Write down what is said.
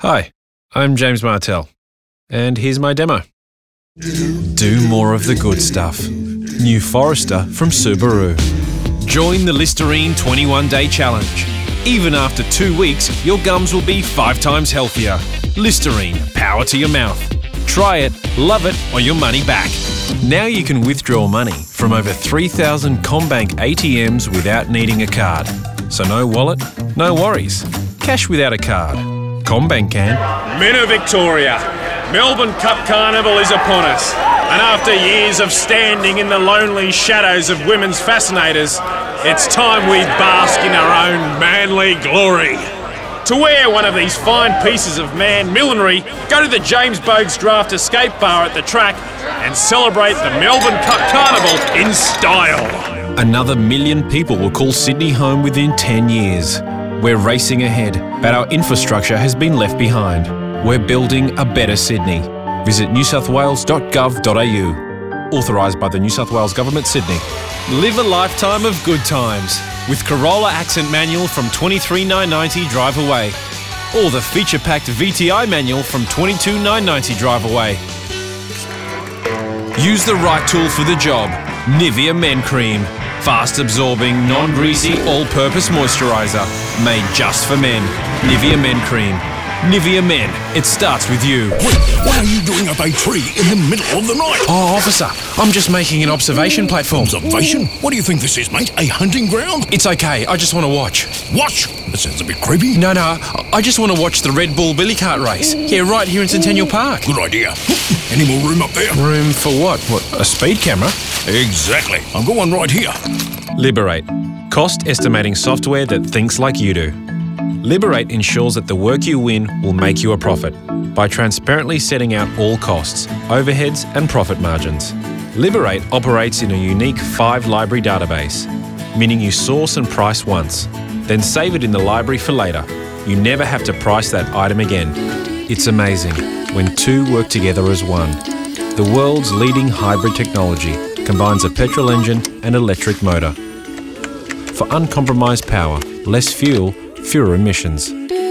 Hi, I'm James Martell, and here's my demo. Do more of the good stuff. New Forester from Subaru. Join the Listerine 21-day challenge. Even after 2 weeks, your gums will be 5 times healthier. Listerine, power to your mouth. Try it, love it, or your money back. Now you can withdraw money from over 3,000 CommBank ATMs without needing a card. So no wallet, no worries. Cash without a card. CommBank can. Men of Victoria, Melbourne Cup Carnival is upon us, and after years of standing in the lonely shadows of women's fascinators, it's time we bask in our own manly glory. To wear one of these fine pieces of man millinery, go to the James Bogues Draft Escape Bar at the track and celebrate the Melbourne Cup Carnival in style. Another 1 million people will call Sydney home within 10 years. We're racing ahead, but our infrastructure has been left behind. We're building a better Sydney. Visit newsouthwales.gov.au. Authorised by the New South Wales Government, Sydney. Live a lifetime of good times with Corolla Accent Manual from $23,990 drive away. Or the feature-packed VTI manual from $22,990 drive away. Use the right tool for the job. Nivea Men Cream. Fast-absorbing, non-greasy, all-purpose moisturiser. Made just for men. Nivea Men Cream. Nivea Men. It starts with you. Wait, what are you doing up a tree in the middle of the night? Oh, officer, I'm just making an observation platform. Observation? What do you think this is, mate? A hunting ground? It's okay, I just want to watch. Watch? That sounds a bit creepy. No, I just want to watch the Red Bull Billy Cart race. Yeah, right here in Centennial Park. Good idea. Any more room up there? Room for what? What, a speed camera? Exactly. I've got one right here. Liberate. Cost estimating software that thinks like you do. Liberate ensures that the work you win will make you a profit by transparently setting out all costs, overheads and profit margins. Liberate operates in a unique 5-library database, meaning you source and price once, then save it in the library for later. You never have to price that item again. It's amazing when two work together as one. The world's leading hybrid technology combines a petrol engine and electric motor. For uncompromised power, less fuel, fewer emissions.